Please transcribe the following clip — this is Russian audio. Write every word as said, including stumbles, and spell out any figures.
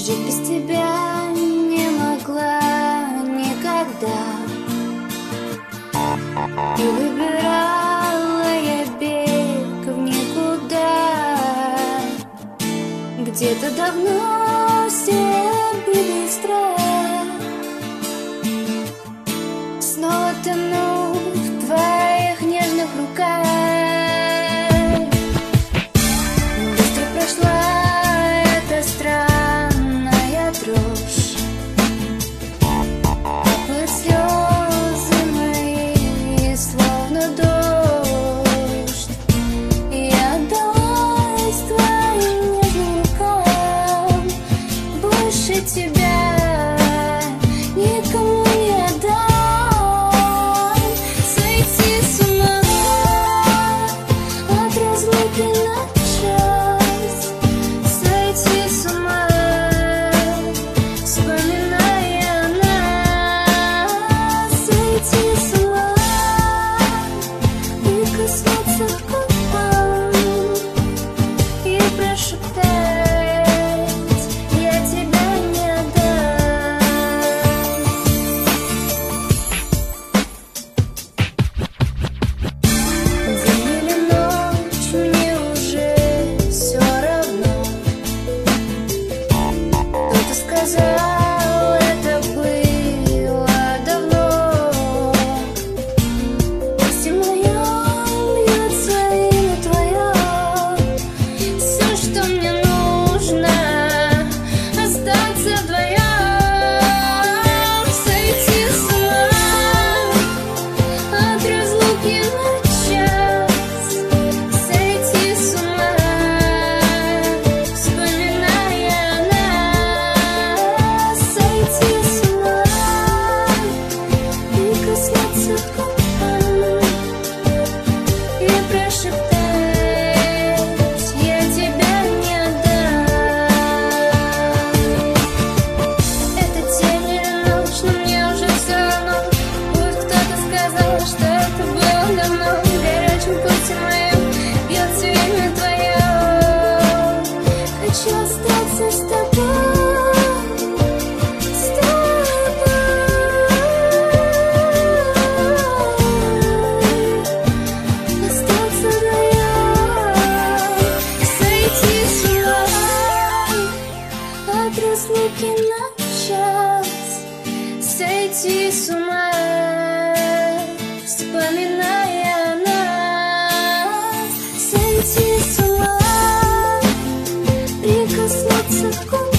Жить без тебя не могла никогда. И выбирала я бег в никуда. Где-то давно все были страх. Снова тону в твоих нежных руках. Быстро прошла эта странная дрожь. Капают слезы мои, словно дождь. Я отдалась твоим нежным рукам. Больше тебя никому не отдам. Сказал, это было давно. Пусть и моё бьется имя твое. Все, что мне нужно, остаться вдвоем. Сойти с ума от разлуки на час. Сойти с ума, вспоминая нас. Сойти с ума и коснуться губами и прошептать: я тебя не отдам. Это день или ночь, но мне уже все равно. Пусть кто-то сказал, что это было давно. В горячем пульсе моем бьется имя твое. Хочу остаться с тобой. От разлуки на час. Сойти с ума, вспоминая нас. Сойти с ума, прикоснуться к